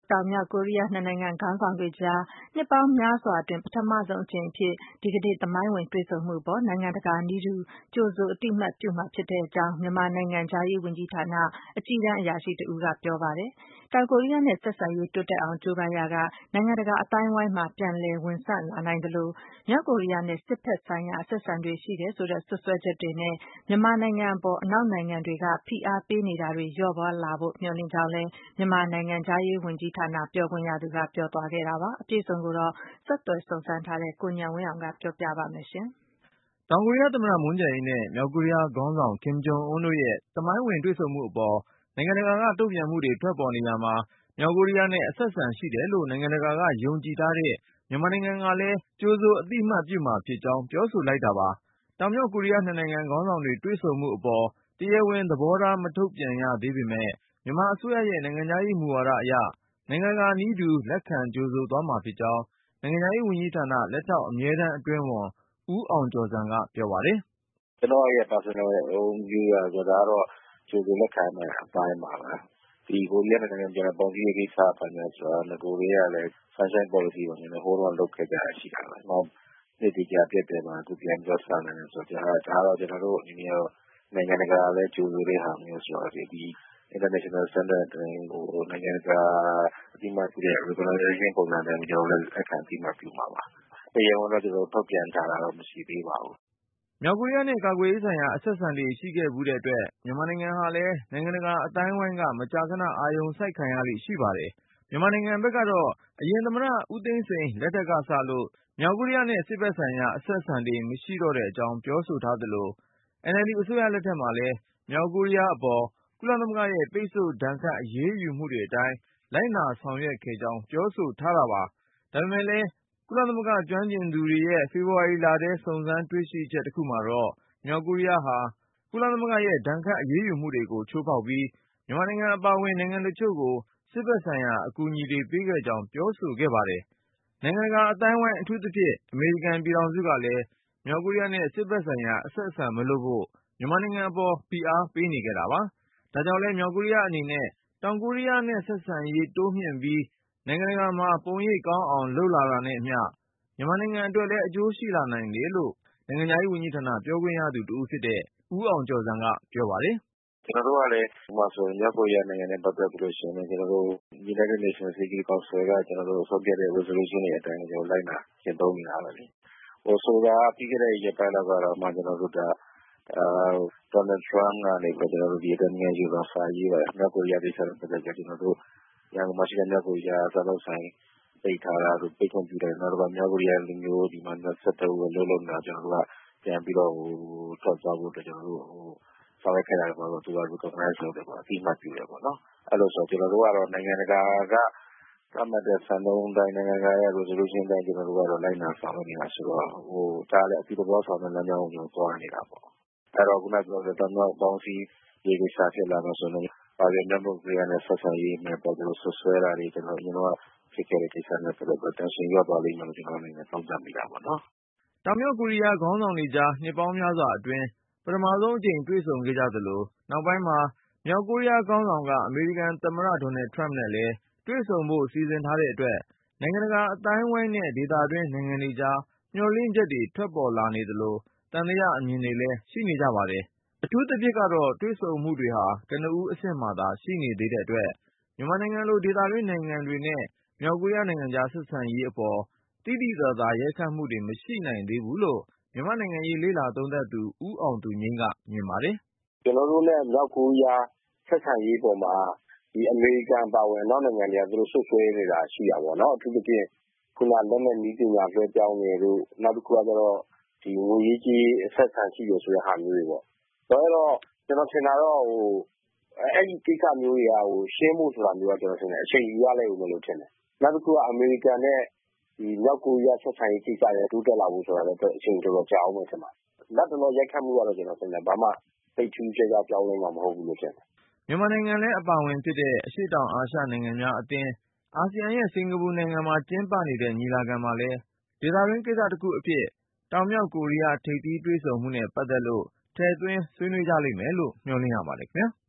တောင်မြောက်ကိုရီးယားနှစ်နိုင်ငံခေါင်းဆောင်တွေကြား နှစ်ပေါင်းများစွာအတွင်း ပထမဆုံးအကြိမ်အဖြစ် ဒီကနေ့ သမိုင်းဝင်တွေ့ဆုံမှုအပေါ် နိုင်ငံတကာနည်းတူ ကြိုဆိုအသိအမှတ်ပြုမှာဖြစ်ကြောင်း မြန်မာနိုင်ငံခြားရေးဝန်ကြီးဌာန အကြီးတန်းအရာရှိတဦးက ပြောပါတယ်။ တောင်ကိုရီးယားနဲ့ဆက်ဆံရေးတိုးတက်အောင်ကြိုးပမ်းရာက နိုင်ငံတကာအသိုင်းအဝိုင်းမှာ ပြန်လည်ဝင်ဆံ့လာနိုင်သလို မြောက်ကိုရီးယားနဲ့ စစ်ဘက်ဆိုင်ရာအဆက်အဆံတွေရှိတယ်ဆိုတဲ့ စွပ်စွဲချက်တွေနဲ့ မြန်မာနိုင်ငံအပေါ် အနောက်နိုင်ငံတွေက ဖိအားပေးနေတာတွေ လျော့ပါးလာဖို့ မျှော်လင့်ကြောင်းလည်း မြန်မာနိုင်ငံခြားရေးဝန်ကြီးဌာနပြောခွင့်ရသူက ပြောသွားတာပါ။ အပြည့်အစုံကိုတော့ ဆက်သွယ်စုံစမ်းထားတဲ့ ကိုဉာဏ်ဝင်းအောင်က ပြောပြပါမယ်။တောင်ကိုရီးယားသမ္မတ မွန်းဂျယ်အင်းနဲ့ မြောက်ကိုရီးယားခေါင်းဆောင် ကင်ဂျုံအွန်းတို့ရဲ့ သမိုင်းဝင်တွေ့ဆုံမှုအပေါ် နိုင်ငံတကာက တုန့်ပြန်မှုတွေထွက်ပေါ်နေရာမှာ မြောက်ကိုရီးယားနဲ့ အဆက်အဆံရှိတယ်လို့ နိုင်ငံတကာက ယုံကြည်ထားတဲ့ မြန်မာနိုင်ငံကလည်း ကြိုဆိုအသိအမှတ်ပြုမှာဖြစ်ကြောင်း ပြောဆိုလိုက်တာပါ။ တောင်မြောက်ကိုရီးယားနှစ်နိုင်ငံခေါင်းဆောင်တွေ တွေ့ဆုံမှုအပေါ် တရားဝင်သဘောထား မထုတ်ပြန်ရသေးပေမဲ့ မြန်မာအစိုးရရဲ့ နိုင်ငံခြားရေးမူဝါဒအရ နိုင်ငံတကာနည်းတူ လက်ခံကြိုဆိုသွားမှာဖြစ်ကြောင်း နိုင်ငံခြားရေးဝန်ကြီးဌာန လက်ထောက်အမြဲတမ်းအတွင်းဝန် ဦးအောင်ကျော်ဇံက ပြောပါတယ်။ “ကျနော့်ရဲ့ personal view အရတော့ ဒါကတော့ ကြိုဆိုလက်ခံရမယ့်အပိုင်းပါပဲ။ ဒီကိုရီးယားနှစ်နိုင်ငံပြန်လည်ပေါင်းစည်းရေးကိစ္စဘာညာဆိုတာ နဂိုကတည်းကလည်း sunshine policy ပေါ့ ဟိုတုန်းကလုပ်ခဲ့ကြတာရှိတာပဲ။ နောက်နှစ်တွေကြာပြည့်တဲ့မှာ အခုပြန်ပြီးတော့စနိုင်တယ်ဆိုတော့ ဒါကတော့ကျနော်တို့အနေနဲ့ကတော့ နိုင်ငံတကာလည်းကြိုဆိုတဲ့ဟာမျိုးဆိုတော့ ဒီ international standard အတိုင်း နိုင်ငံတကာအသိအမှတ်ပြုတဲ့ recognition ပုံစံအတိုင်း ကျနော်တို့လည်း လက်ခံအသိအမှတ်ပြုမှာပါ။ တရားဝင်တော့ ကျနော်တို့ထုတ်ပြန်ထားတာတော့မရှိသေးပါဘူး။ ” မြောက်ကိုရီးယားနဲ့ ကာကွယ်ရေးဆိုင်ရာ အဆက်အဆံတွေရှိခဲ့ဖူးတဲ့အတွက် မြန်မာနိုင်ငံဟာလည်း နိုင်ငံတကာအသိုင်းအဝိုင်းက မကြာခဏ အာရုံစိုက်ခံရလေ့ရှိပါတယ်။ မြန်မာနိုင်ငံဘက်ကတော့ အရင်သမ္မတ ဦးသိန်းစိန်လက်ထက်ကစလို့ မြောက်ကိုရီးယားနဲ့ စစ်ဘက်ဆိုင်ရာ အဆက်အဆံတွေ မရှိတော့တဲ့အကြောင်း ပြောဆိုထားသလို NLD အစိုးရလက်ထက်မှာလည်း မြောက်ကိုရီးယားအပေါ် ကုလသမဂ္ဂရဲ့ ပိတ်ဆို့ဒဏ်ခတ်အရေးယူမှုတွေအတိုင်း လိုက်နာဆောင်ရွက်ခဲ့ကြောင်း ပြောဆိုထားတာပါ။ ဒါပေမဲ့လည်း ကုလသမဂ္ဂကျွမ်းကျင်သူတွေရဲ့ ဖေဖေါ်ဝါရီလထဲ စုံစမ်းတွေ့ရှိချက်တခုမှာတော့ မြောက်ကိုရီးယားဟာ ကုလသမဂ္ဂရဲ့ ဒဏ်ခတ်အရေးယူမှုတွေကို ချိုးဖေါက်ပြီး မြန်မာနိုင်ငံအပါအဝင် နိုင်ငံတချို့ကို စစ်ဘက်ဆိုင်ရာ အကူအညီတွေပေးခဲ့ကြောင်း ပြောဆိုခဲ့ပါတယ်။ နိုင်ငံတကာအသိုင်းအဝိုင်း အထူးသဖြင့် အမေရိကန်ပြည်ထောင်စုကလည်း မြောက်ကိုရီးယားနဲ့ စစ်ဘက်ဆိုင်ရာ အဆက်အဆံမလုပ်ဖို့ မြန်မာနိုင်ငံအပေါ် ဖိအားပေးနေခဲ့တာပါ။ ဒါကြောင့်လည်း မြောက်ကိုရီးယားအနေနဲ့ တောင်ကိုရီးယားနဲ့ ဆက်ဆံရေးတိုးမြှင့်ပြီး နိုင်ငံတကာမှာ ပုံရိပ်ကောင်းအောင် လုပ်လာတာနဲ့အမျှ မြန်မာနိုင်ငံအတွက်လည်း အကျိုးရှိလာနိုင်တယ်လို့ နိုင်ငံခြားရေးဝန်ကြီးဌာန ပြောခွင့်ရသူတဦးဖြစ်တဲ့ ဦးအောင်ကျော်ဇံက ပြောပါတယ်။ “ကျနော်တို့ကလည်း ဥပမာဆိုရင် မြောက်ကိုရီးယားနိုင်ငံနဲ့ပတ်သက်ပြီးလို့ရှိရင် ကျနော်တို့ United Nations Security Council က ကျနော်တို့ဆုံးဖြတ်တဲ့ resolution တွေအတိုင်း ကျနော်တို့လိုက်နာကျင့်သုံးနေတာပဲလေ။ ဆိုလိုတာက ပြီးခဲ့တဲ့ရက်ပိုင်းလောက်ကတောင်မှ ကျနော်တို့ Donald Trump ကနေပြီးတော့ ကျနော်တို့ ဒီနိုင်ငံရေရှည်စာရေးပါတယ်။ မြောက်ကိုရီးယားကိစ္စနဲ့ပတ်သက်ပြီး ကျနော်တို့ ရန်ကုန်မှာရှိတဲ့ မြောက်ကိုရီးယားစားသောက်ဆိုင်ပိတ်ထားတာတို့ ပိတ်ခွင့်ပြုတယ်။ နောက်တခါ မြောက်ကိုရီးယားလူမျိုး ဒီမှာ ၂၁ ဦး အလုပ်လုပ်နေတာ ကျနော်တို့က ပြန်ပြီးတော့ ထွက်သွားဖို့အတွက် ကျနော်တို့ဆောင်ရွက်ခဲ့တာကို သူက recognize လုပ်တယ်ပေါ့။ အသိအမှတ်ပြုတယ်ပေါ့နော်။ အဲလိုဆိုတော့ ကျနော်တို့ကတော့ နိုင်ငံတကာက သတ်မှတ်တဲ့စံနှုန်းအတိုင်း နိုင်ငံတကာရဲ့ resolution အတိုင်း ကျနော်တို့ကတော့ လိုက်နာဆောင်ရွက်နေတာဆိုတော့ ဒါလည်း အပြုသဘောဆောင်တဲ့လမ်းကြောင်းကို ကျနော်တို့သွားနေတာပေါ့။ အဲတော့ ခုနပြောတဲ့ တောင်မြောက်ပေါင်းစည်းရေးကိစ္စဖြစ်လာမယ်ဆိုရင် မြောက်ကိုရီးယားနဲ့ဆက်ဆံရေးနဲ့ပတ်သက်လို့ စွပ်စွဲတာတွေ ကျနော်တို့ အရင်တုန်းကဖြစ်ခဲ့တဲ့ကိစ္စနဲ့ပတ်သက်ပြီး tension လျော့သွားလိမ့်မယ်လို့ ကျနော်အနေနဲ့ သုံးသပ်မိတာပေါ့နော်။ ” တောင်မြောက်ကိုရီးယားခေါင်းဆောင်တွေကြား နှစ်ပေါင်းများစွာအတွင်း ပထမဆုံးအကြိမ်တွေ့ဆုံခဲ့ကြသလို နောက်ပိုင်းမှာ မြောက်ကိုရီးယားခေါင်းဆောင်က အမေရိကန်သမ္မတ ဒေါ်နယ်ထရမ့်နဲ့လည်း တွေ့ဆုံဖို့ စီစဉ်ထားတဲ့အတွက် နိုင်ငံတကာအသိုင်းအဝိုင်းနဲ့ ဒေသတွင်းနိုင်ငံတွေကြား မျှော်လင့်ချက်တွေ ထွက်ပေါ်လာနေသလို သံသယအမြင်တွေလည်း ရှိနေကြပါတယ်။ အထူးသဖြင့်ကတော့ တွေ့ဆုံမှုတွေဟာ ကနဦးအဆင့်မှာသာ ရှိနေသေးတဲ့အတွက် မြန်မာနိုင်ငံလို ဒေသတွင်းနိုင်ငံတွေနဲ့ မြောက်ကိုရီးယားနိုင်ငံကြား ဆက်ဆံရေးအပေါ် သိသိသာသာ ရိုက်ခတ်မှုတွေ မရှိနိုင်သေးဘူးလို့ မြန်မာ့နိုင်ငံရေးလေ့လာသုံးသပ်သူ ဦးအောင်သူငြိမ်းက မြင်ပါတယ်။ “ကျနော်တို့နဲ့မြောက်ကိုရီးယားဆက်ဆံရေးပေါ်မှာ ဒီအမေရိကန်အပါအဝင် အနောက်နိုင်ငံတွေက သူတို့စွပ်စွဲနေတာရှိတာပေါ့နော်။ အထူးသဖြင့် ခုနလက်နက်နည်းပညာလွှဲပြောင်းတယ်တို့ နောက်တခုကတော့ ဒီငွေရေးကြေးရေးအဆက်အဆံရှိတယ်ဆိုတဲ့ဟာမျိုးတွေပေါ့။ အဲဒီတော့ ကျနော်ထင်တာတော့ အဲဒီကိစ္စမျိုးတွေက ရှင်းဖို့ဆိုတာမျိုးက ကျနော်ထင်တယ် အချိန်ယူရလိမ့်ဦးမယ်လို့ထင်တယ်။ နောက်တခုက အမေရိကန်နဲ့မြောက်ကိုရီးယားဆက်ဆံရေးကိစ္စတွေတိုးတက်လာဖို့ဆိုတာလည်း အချိန်တော်တော်ကြာဦးမယ်ထင်ပါတယ်။ လတ်တလောရိုက်ခတ်မှုကတော့ ကျနော်ထင်တယ် ဘာမှသိပ်ထူးထူးခြားခြားပြောင်းလဲမှာမဟုတ်ဘူးလို့ထင်တယ်။ ” မြန်မာနိုင်ငံလည်းအပါအဝင်ဖြစ်တဲ့ အရှေ့တောင်အာရှနိုင်ငံများအသင်း အာဆီယံရဲ့ စင်ကာပူနိုင်ငံမှာကျင်းပနေတဲ့ ညီလာခံမှာလည်း ဒေသတွင်းကိစ္စတခုအဖြစ် တောင်မြောက်ကိုရီးယား ထိပ်သီးတွေ့ဆုံမှုနဲ့ပတ်သက်လို့ ထည့်သွင်းဆွေးနွေးကြလိမ့်မယ်လို့ မျှော်လင့်ရပါတယ်ခင်ဗျာ။